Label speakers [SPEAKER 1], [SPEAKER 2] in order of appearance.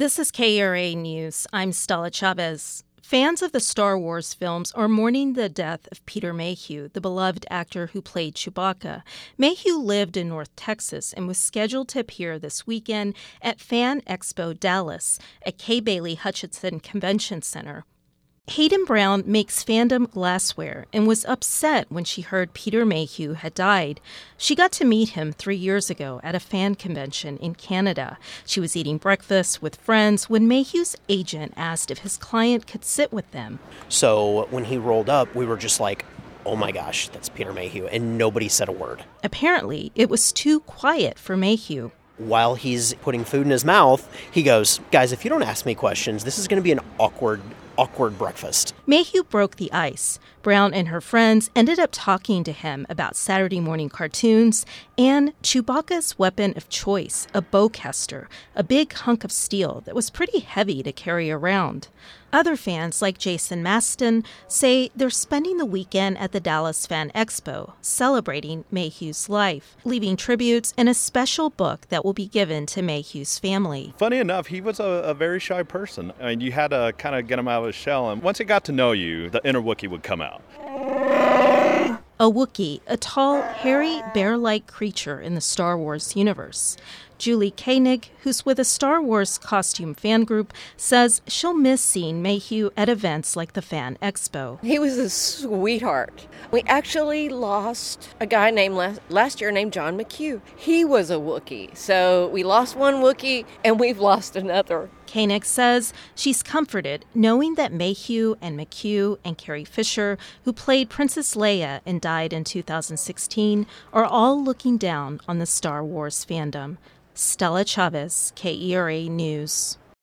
[SPEAKER 1] This is KERA News. I'm Stella Chavez. Fans of the Star Wars films are mourning the death of Peter Mayhew, the beloved actor who played Chewbacca. Mayhew lived in North Texas and was scheduled to appear this weekend at Fan Expo Dallas at Kay Bailey Hutchinson Convention Center. Hayden Brown makes fandom glassware and was upset when she heard Peter Mayhew had died. She got to meet him 3 years ago at a fan convention in Canada. She was eating breakfast with friends when Mayhew's agent asked if his client could sit with them.
[SPEAKER 2] So when he rolled up, we were just like, oh my gosh, that's Peter Mayhew, and nobody said a word.
[SPEAKER 1] Apparently, it was too quiet for Mayhew.
[SPEAKER 2] While he's putting food in his mouth, he goes, guys, if you don't ask me questions, this is going to be an awkward breakfast.
[SPEAKER 1] Mayhew broke the ice. Brown and her friends ended up talking to him about Saturday morning cartoons and Chewbacca's weapon of choice, a bowcaster, a big hunk of steel that was pretty heavy to carry around. Other fans, like Jason Maston, say they're spending the weekend at the Dallas Fan Expo, celebrating Mayhew's life, leaving tributes and a special book that will be given to Mayhew's family.
[SPEAKER 3] Funny enough, he was a very shy person. I mean, you had to kind of get him out of his shell, and once he got to know you, the inner Wookiee would come out.
[SPEAKER 1] A Wookiee, a tall, hairy, bear-like creature in the Star Wars universe. Julie Koenig, who's with a Star Wars costume fan group, says she'll miss seeing Mayhew at events like the Fan Expo.
[SPEAKER 4] He was a sweetheart. We actually lost a guy named last year named John McHugh. He was a Wookiee. So we lost one Wookiee and we've lost another.
[SPEAKER 1] Koenig says she's comforted knowing that Mayhew and McHugh and Carrie Fisher, who played Princess Leia and died in 2016, are all looking down on the Star Wars fandom. Stella Chavez, KERA News.